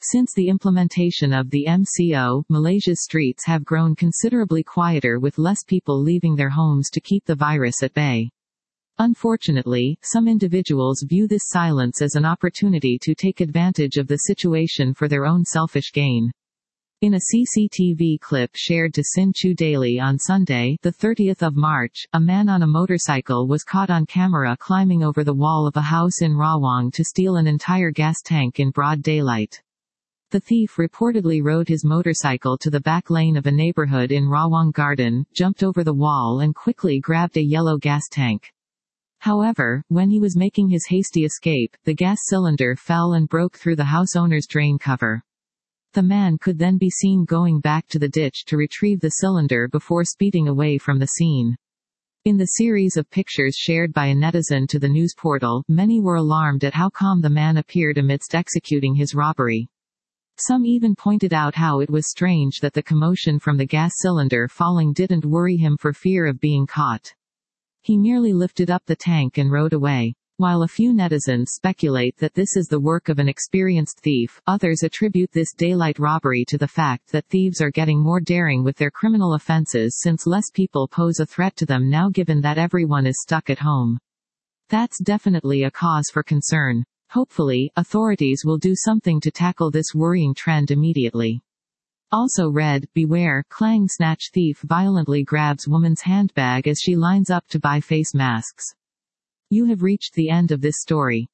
Since the implementation of the MCO, Malaysia's streets have grown considerably quieter with less people leaving their homes to keep the virus at bay. Unfortunately, some individuals view this silence as an opportunity to take advantage of the situation for their own selfish gain. In a CCTV clip shared to Sin Chu Daily on Sunday, the 30th of March, a man on a motorcycle was caught on camera climbing over the wall of a house in Rawang to steal an entire gas tank in broad daylight. The thief reportedly rode his motorcycle to the back lane of a neighborhood in Rawang Garden, jumped over the wall and quickly grabbed a yellow gas tank. However, when he was making his hasty escape, the gas cylinder fell and broke through the house owner's drain cover. The man could then be seen going back to the ditch to retrieve the cylinder before speeding away from the scene. In the series of pictures shared by a netizen to the news portal, many were alarmed at how calm the man appeared amidst executing his robbery. Some even pointed out how it was strange that the commotion from the gas cylinder falling didn't worry him for fear of being caught. He merely lifted up the tank and rode away. While a few netizens speculate that this is the work of an experienced thief, others attribute this daylight robbery to the fact that thieves are getting more daring with their criminal offenses since less people pose a threat to them now given that everyone is stuck at home. That's definitely a cause for concern. Hopefully, authorities will do something to tackle this worrying trend immediately. Also read, beware, Klang snatch thief violently grabs woman's handbag as she lines up to buy face masks. You have reached the end of this story.